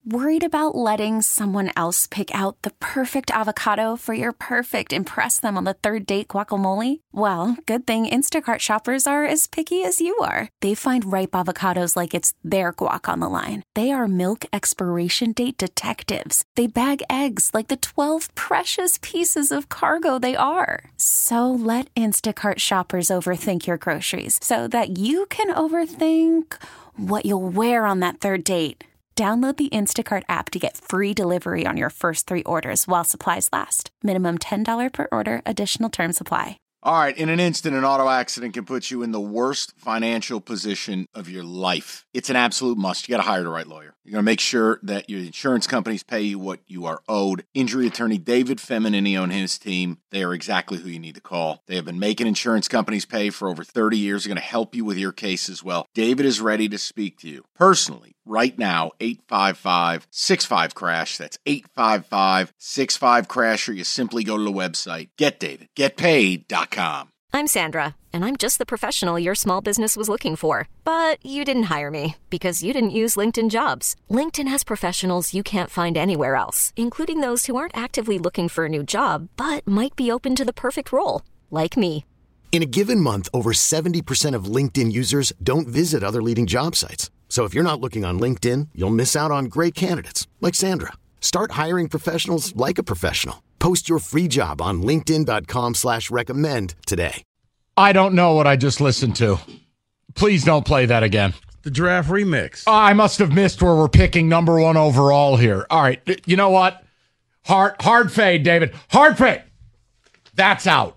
Worried about letting someone else pick out the perfect avocado for your perfect impress them on the third date guacamole? Well, good thing Instacart shoppers are as picky as you are. They find ripe avocados like it's their guac on the line. They are milk expiration date detectives. They bag eggs like the 12 precious pieces of cargo they are. So let Instacart shoppers overthink your groceries so that you can overthink what you'll wear on that third date. Download the Instacart app to get free delivery on your first 3 orders while supplies last. Minimum $10 per order. Additional terms apply. All right, in an instant, an auto accident can put you in the worst financial position of your life. It's an absolute must. You got to hire the right lawyer. You're going to make sure that your insurance companies pay you what you are owed. Injury attorney David Feminini and his team, they are exactly who you need to call. They have been making insurance companies pay for over 30 years. They're going to help you with your case as well. David is ready to speak to you personally. Right now, 855-65-CRASH. That's 855-65-CRASH, or you simply go to the website, getdavidgetpaid.com. I'm Sandra, and I'm just the professional your small business was looking for. But you didn't hire me because you didn't use LinkedIn Jobs. LinkedIn has professionals you can't find anywhere else, including those who aren't actively looking for a new job, but might be open to the perfect role, like me. In a given month, over 70% of LinkedIn users don't visit other leading job sites. So if you're not looking on LinkedIn, you'll miss out on great candidates like Sandra. Start hiring professionals like a professional. Post your free job on linkedin.com/recommend today. I don't know what I just listened to. Please don't play that again. The draft remix. I must have missed where we're picking number 1 overall here. All right, you know what? Hard fade, David. Hard fade. That's out.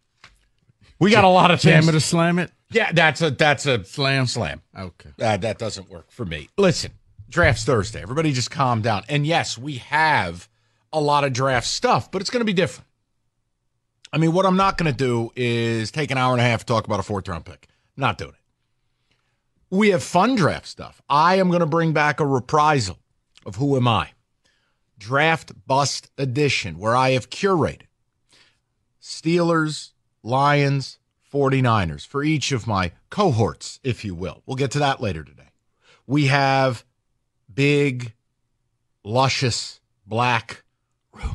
We got a lot of things. Jam it or slam it? Yeah, that's a Slam. slam. Okay. That doesn't work for me. Listen, draft's Thursday. Everybody just calm down. And yes, we have a lot of draft stuff, but it's going to be different. I mean, what I'm not going to do is take an hour and a half to talk about a 4th-round pick. Not doing it. We have fun draft stuff. I am going to bring back a reprisal of Who Am I? Draft Bust Edition, where I have curated Steelers, Lions, 49ers for each of my cohorts, if you will. We'll get to that later today. We have big, luscious, black rumors.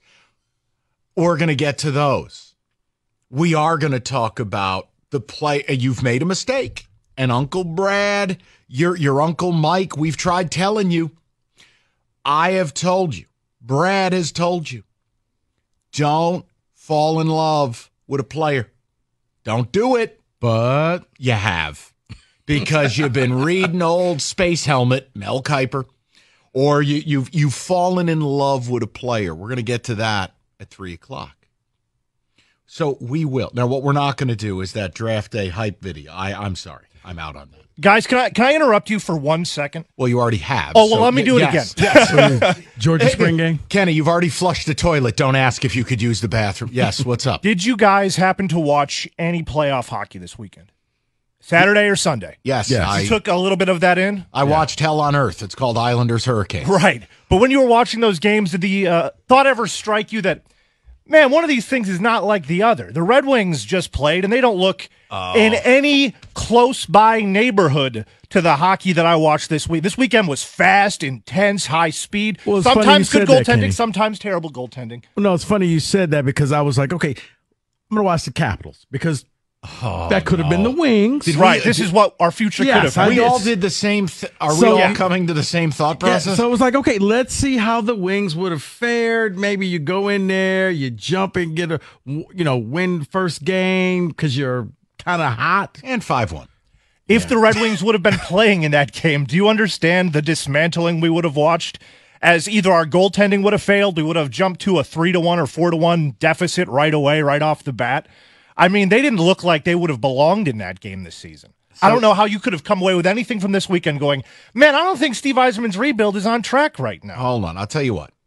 We're going to get to those. We are going to talk about the play. You've made a mistake. And Uncle Brad, your Uncle Mike, we've tried telling you. I have told you. Brad has told you. Don't fall in love with a player. Don't do it, but you have, because you've been reading old Space Helmet, Mel Kiper, or you've fallen in love with a player. We're going to get to that at 3:00. So we will. Now, what we're not going to do is that draft day hype video. I'm sorry. I'm out on that. Guys, can I interrupt you for 1 second? Well, you already have. Oh, well, let me do it again. Yes. Georgia spring game? Kenny, you've already flushed the toilet. Don't ask if you could use the bathroom. Yes, what's up? Did you guys happen to watch any playoff hockey this weekend? Saturday or Sunday? Yes. You took a little bit of that in? I watched Hell on Earth. It's called Islanders Hurricane. Right. But when you were watching those games, did the thought ever strike you that, man, one of these things is not like the other? The Red Wings just played, and they don't look in any close-by neighborhood to the hockey that I watched this week. This weekend was fast, intense, high speed. Well, sometimes good goaltending, sometimes terrible goaltending. Well, no, it's funny you said that because I was like, okay, I'm going to watch the Capitals because that could have been the Wings. This is what our future could have. We all did the same Are we all coming to the same thought process? Yeah, so it was like, okay, let's see how the Wings would have fared. Maybe you go in there, you jump and get win first game because you're kind of hot. And 5-1. If the Red Wings would have been playing in that game, do you understand the dismantling we would have watched? As either our goaltending would have failed, we would have jumped to a 3-1 or 4-1 deficit right away, right off the bat. I mean, they didn't look like they would have belonged in that game this season. So, I don't know how you could have come away with anything from this weekend going, man, I don't think Steve Yzerman's rebuild is on track right now. Hold on. I'll tell you what.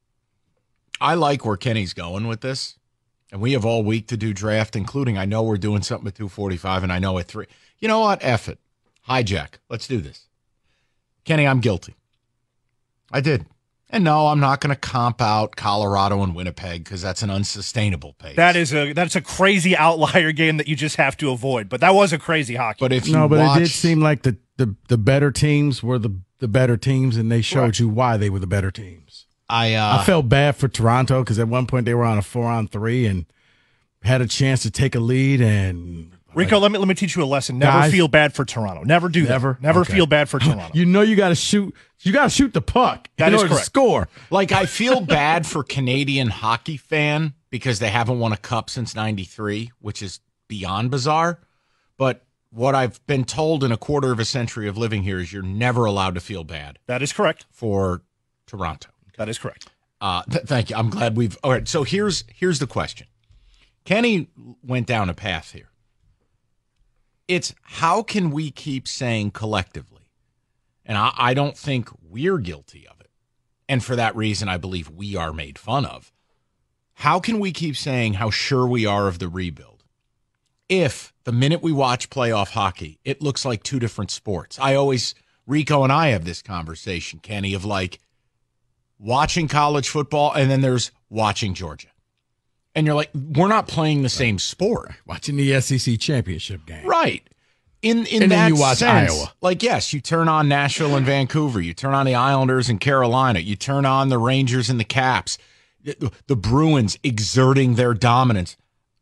I like where Kenny's going with this, and we have all week to do draft, including I know we're doing something at 2:45, and I know at 3. You know what? F it. Hijack. Let's do this. Kenny, I'm guilty. I did. And no, I'm not going to comp out Colorado and Winnipeg because that's an unsustainable pace. That's a crazy outlier game that you just have to avoid. But that was a crazy hockey. But if it did seem like the better teams were the the better teams, and they showed you why they were the better teams. I felt bad for Toronto because at one point they were on a 4-on-3 and had a chance to take a lead. And Rico, let me teach you a lesson. Never feel bad for Toronto. Never do that. Never feel bad for Toronto. You know you got to shoot. You got to shoot the puck in order to score. Like, I feel bad for Canadian hockey fan because they haven't won a cup since '93, which is beyond bizarre. But what I've been told in a quarter of a century of living here is you're never allowed to feel bad. That is correct. For Toronto. That is correct. Thank you. I'm glad we've. All right. So here's the question. Kenny went down a path here. It's how can we keep saying collectively, and I don't think we're guilty of it, and for that reason I believe we are made fun of. How can we keep saying how sure we are of the rebuild if the minute we watch playoff hockey, it looks like two different sports? Rico and I have this conversation, Kenny, of like watching college football and then there's watching Georgia. And you're like, we're not playing the same sport. Watching the SEC championship game. Right. In and that then you watch sense, Iowa. Like, yes, you turn on Nashville and Vancouver. You turn on the Islanders and Carolina. You turn on the Rangers and the Caps. The Bruins exerting their dominance.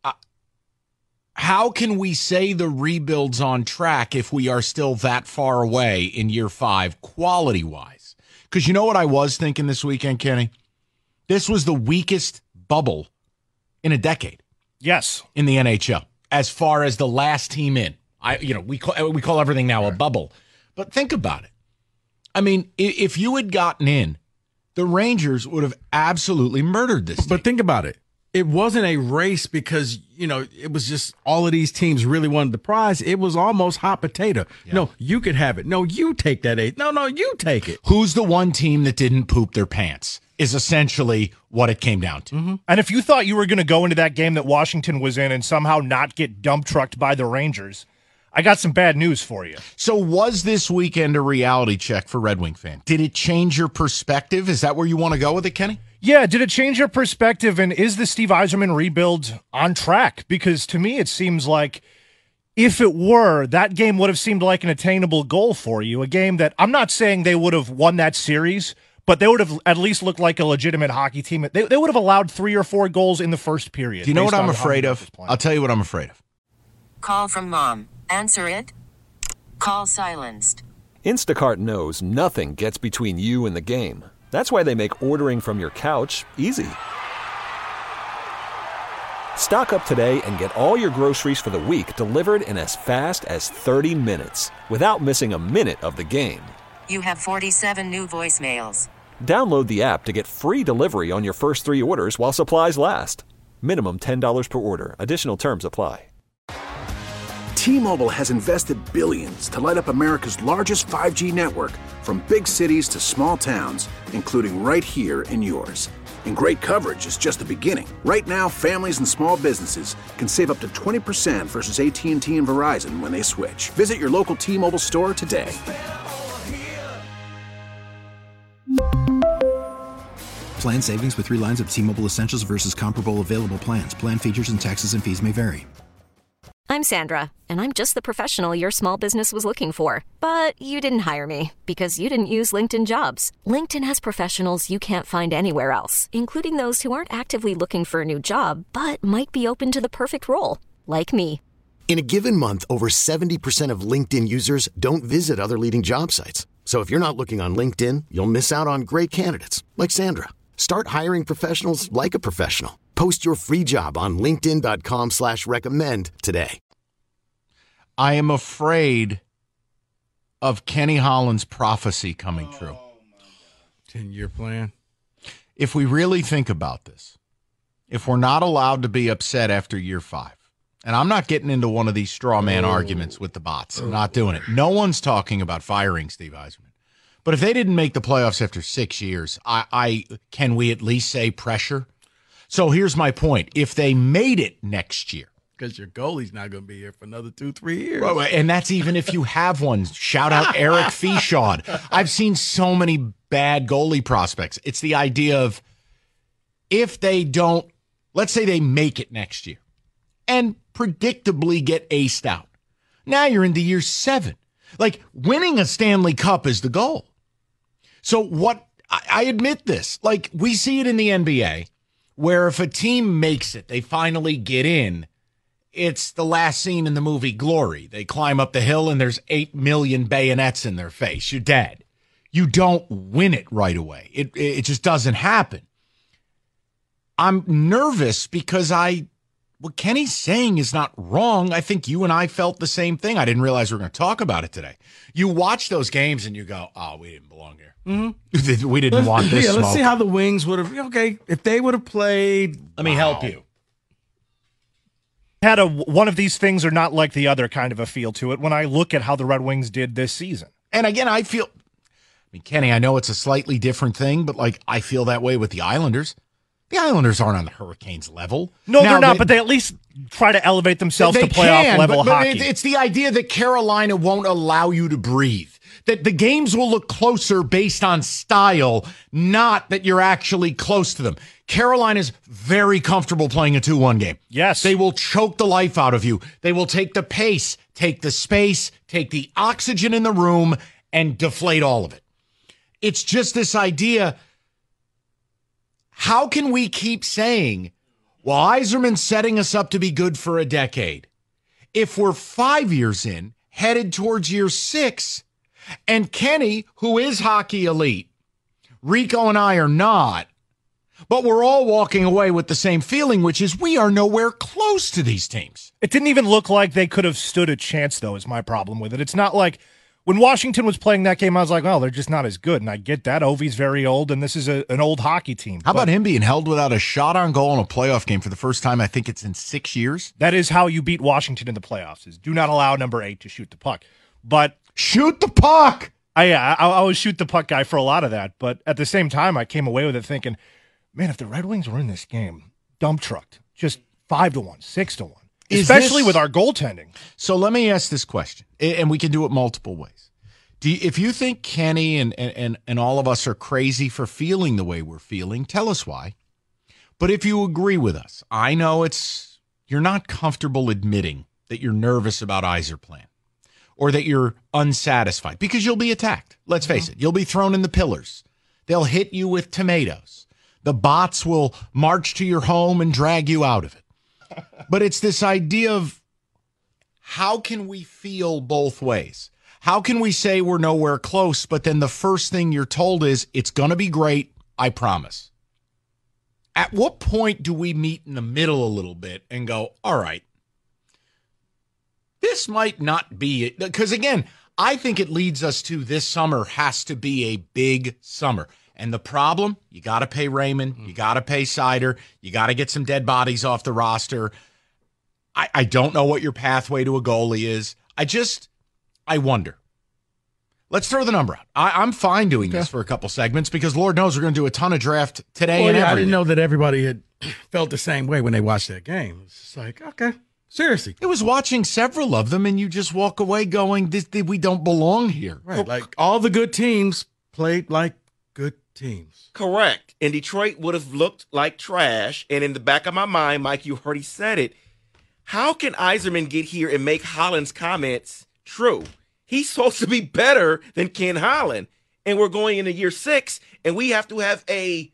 How can we say the rebuild's on track if we are still that far away in year 5 quality-wise? Because you know what I was thinking this weekend, Kenny? This was the weakest bubble in a decade. Yes. In the NHL, as far as the last team in. We call everything now a bubble. But think about it. I mean, if you had gotten in, the Rangers would have absolutely murdered this team. But think about it. It wasn't a race because, it was just all of these teams really wanted the prize. It was almost hot potato. Yeah. No, you could have it. No, you take that 8. No, you take it. Who's the one team that didn't poop their pants is essentially what it came down to. Mm-hmm. And if you thought you were going to go into that game that Washington was in and somehow not get dump trucked by the Rangers, I got some bad news for you. So was this weekend a reality check for Red Wing fan? Did it change your perspective? Is that where you want to go with it, Kenny? Yeah, did it change your perspective, and is the Steve Yzerman rebuild on track? Because to me it seems like if it were, that game would have seemed like an attainable goal for you, a game that I'm not saying they would have won that series, but they would have at least looked like a legitimate hockey team. They would have allowed 3 or 4 goals in the first period. Do you know what I'm afraid of? I'll tell you what I'm afraid of. Call from mom. Answer it. Call silenced. Instacart knows nothing gets between you and the game. That's why they make ordering from your couch easy. Stock up today and get all your groceries for the week delivered in as fast as 30 minutes without missing a minute of the game. You have 47 new voicemails. Download the app to get free delivery on your first 3 orders while supplies last. Minimum $10 per order. Additional terms apply. T-Mobile has invested billions to light up America's largest 5G network, from big cities to small towns, including right here in yours. And great coverage is just the beginning. Right now, families and small businesses can save up to 20% versus AT&T and Verizon when they switch. Visit your local T-Mobile store today. Plan savings with 3 lines of T-Mobile Essentials versus comparable available plans. Plan features and taxes and fees may vary. I'm Sandra, and I'm just the professional your small business was looking for. But you didn't hire me because you didn't use LinkedIn Jobs. LinkedIn has professionals you can't find anywhere else, including those who aren't actively looking for a new job, but might be open to the perfect role, like me. In a given month, over 70% of LinkedIn users don't visit other leading job sites. So if you're not looking on LinkedIn, you'll miss out on great candidates like Sandra. Start hiring professionals like a professional. Post your free job on linkedin.com/recommend today. I am afraid of Kenny Holland's prophecy coming true. 10-year plan. If we really think about this, if we're not allowed to be upset after year 5, and I'm not getting into one of these straw man arguments with the bots. I'm not doing it. No one's talking about firing Steve Yzerman. But if they didn't make the playoffs after 6 years, can we at least say pressure? So here's my point. If they made it next year. Because your goalie's not going to be here for another 2-3 years. Well, and that's even if you have one. Shout out Eric Fischod. I've seen so many bad goalie prospects. It's the idea of if they don't, let's say they make it next year and predictably get aced out. Now you're into year 7. Like winning a Stanley Cup is the goal. So what, I admit this, like we see it in the NBA where if a team makes it, they finally get in. It's the last scene in the movie Glory. They climb up the hill and there's 8 million bayonets in their face. You're dead. You don't win it right away. It just doesn't happen. I'm nervous because what Kenny's saying is not wrong. I think you and I felt the same thing. I didn't realize we were going to talk about it today. You watch those games and you go, oh, we didn't belong here. Mm-hmm. We didn't want this smoke. Let's see how the Wings would have, okay, if they would have played. Let me help you. Had one of these things or not like the other kind of a feel to it when I look at how the Red Wings did this season. And again, Kenny, I know it's a slightly different thing, but like I feel that way with the Islanders. The Islanders aren't on the Hurricanes level. No, they're not, but they at least try to elevate themselves to playoff level hockey. It's the idea that Carolina won't allow you to breathe. That the games will look closer based on style, not that you're actually close to them. Carolina's very comfortable playing a 2-1 game. Yes. They will choke the life out of you. They will take the pace, take the space, take the oxygen in the room, and deflate all of it. It's just this idea. How can we keep saying, well, Yzerman's setting us up to be good for a decade? If we're 5 years in, headed towards year 6, and Kenny, who is hockey elite, Rico and I are not, but we're all walking away with the same feeling, which is we are nowhere close to these teams. It didn't even look like they could have stood a chance, though, is my problem with it. It's not like when Washington was playing that game, I was like, well, they're just not as good. And I get that. Ovi's very old, and this is an old hockey team. How about him being held without a shot on goal in a playoff game for the first time, I think it's in 6 years? That is how you beat Washington in the playoffs, is do not allow number 8 to shoot the puck. But shoot the puck! I was shoot the puck guy for a lot of that. But at the same time, I came away with it thinking, man, if the Red Wings were in this game, dump trucked, just 5-1, 6-1. Especially with our goaltending. So let me ask this question, and we can do it multiple ways. If you think Kenny and all of us are crazy for feeling the way we're feeling, tell us why. But if you agree with us, I know you're not comfortable admitting that you're nervous about Yzerplan or that you're unsatisfied because you'll be attacked. Let's face it. You'll be thrown in the pillars. They'll hit you with tomatoes. The bots will march to your home and drag you out of it. But it's this idea of how can we feel both ways? How can we say we're nowhere close, but then the first thing you're told is it's going to be great, I promise? At what point do we meet in the middle a little bit and go, all right, this might not be it? Because again, I think it leads us to this summer has to be a big summer. And the problem, you got to pay Raymond, you got to pay Seider, you got to get some dead bodies off the roster. I don't know what your pathway to a goalie is. I wonder. Let's throw the number out. I'm fine doing this for a couple segments because Lord knows we're going to do a ton of draft today. And I didn't know that everybody had felt the same way when they watched that game. It's just like, okay, seriously. It was watching several of them, and you just walk away going, we don't belong here. Right, like all the good teams played like good teams. Correct. And Detroit would have looked like trash. And in the back of my mind, Mike, you already said it. How can Yzerman get here and make Holland's comments true? He's supposed to be better than Ken Holland. And we're going into year 6, and we have to have a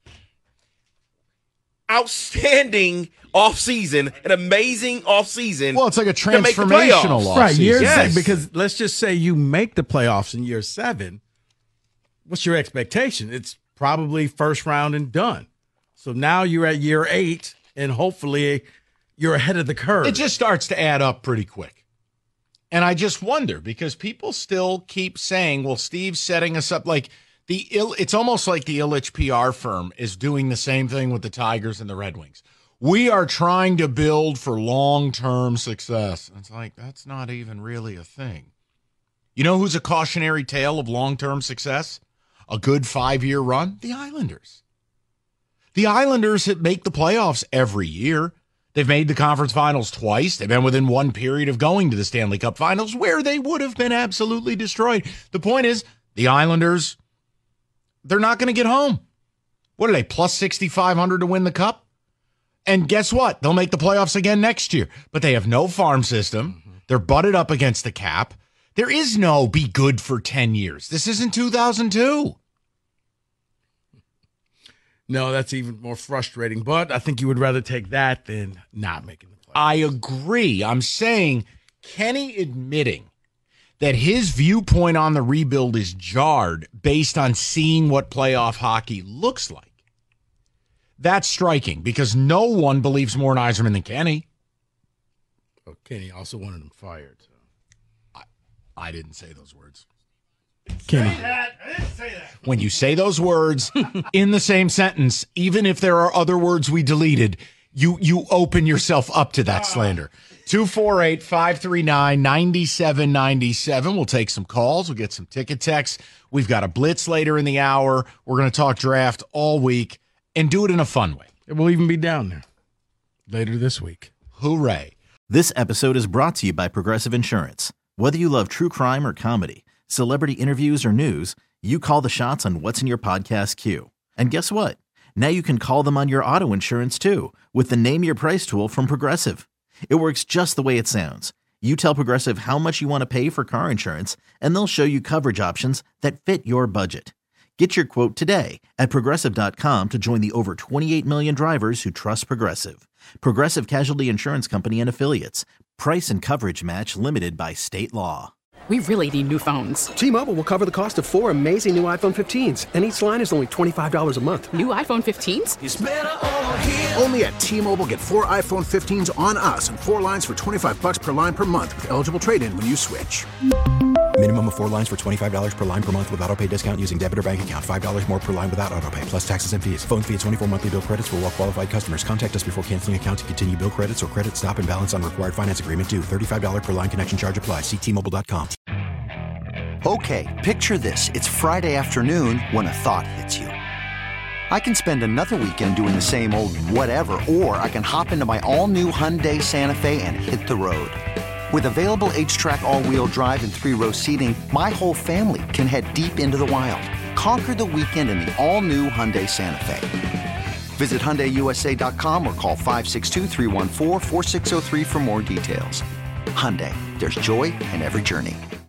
outstanding offseason, an amazing offseason. Well, it's like a transformational offseason. Right, year 6, because let's just say you make the playoffs in year 7. What's your expectation? It's probably first round and done. So now you're at year 8, and hopefully you're ahead of the curve. It just starts to add up pretty quick. And I just wonder, because people still keep saying, well, Steve's setting us up like it's almost like the Ilitch PR firm is doing the same thing with the Tigers and the Red Wings. We are trying to build for long-term success. It's like, that's not even really a thing. You know who's a cautionary tale of long-term success? A good 5-year run? The Islanders. The Islanders make the playoffs every year. They've made the conference finals twice. They've been within one period of going to the Stanley Cup finals where they would have been absolutely destroyed. The point is, the Islanders, they're not going to get home. What are they, plus 6,500 to win the Cup? And guess what? They'll make the playoffs again next year. But they have no farm system. They're butted up against the cap. There is no be good for 10 years. This isn't 2002. No, that's even more frustrating. But I think you would rather take that than not making the playoffs. I agree. I'm saying Kenny admitting that his viewpoint on the rebuild is jarred based on seeing what playoff hockey looks like. That's striking because no one believes more in Yzerman than Kenny. Oh, Kenny also wanted him fired. So. I didn't say those words. Kenny. I didn't say that. When you say those words in the same sentence, even if there are other words we deleted, you open yourself up to that slander. 248-539-9797. We'll take some calls. We'll get some ticket texts. We've got a blitz later in the hour. We're going to talk draft all week and do it in a fun way. It will even be down there later this week. Hooray. This episode is brought to you by Progressive Insurance. Whether you love true crime or comedy, celebrity interviews or news, you call the shots on what's in your podcast queue. And guess what? Now you can call them on your auto insurance too with the Name Your Price tool from Progressive. It works just the way it sounds. You tell Progressive how much you want to pay for car insurance, and they'll show you coverage options that fit your budget. Get your quote today at Progressive.com to join the over 28 million drivers who trust Progressive. Progressive Casualty Insurance Company and Affiliates. Price and coverage match limited by state law. We really need new phones. T-Mobile will cover the cost of 4 amazing new iPhone 15s, and each line is only $25 a month. New iPhone 15s? It's better over here. Only at T-Mobile, get 4 iPhone 15s on us and 4 lines for $25 per line per month with eligible trade-in when you switch. Minimum of 4 lines for $25 per line per month with autopay discount using debit or bank account. $5 more per line without autopay, plus taxes and fees. Phone fee at 24 monthly bill credits for well-qualified customers. Contact us before canceling account to continue bill credits or credit stop and balance on required finance agreement due. $35 per line connection charge applies. See T-Mobile.com. Okay, picture this. It's Friday afternoon when a thought hits you. I can spend another weekend doing the same old whatever, or I can hop into my all-new Hyundai Santa Fe and hit the road. With available H-Track all-wheel drive and 3-row seating, my whole family can head deep into the wild. Conquer the weekend in the all-new Hyundai Santa Fe. Visit HyundaiUSA.com or call 562-314-4603 for more details. Hyundai, there's joy in every journey.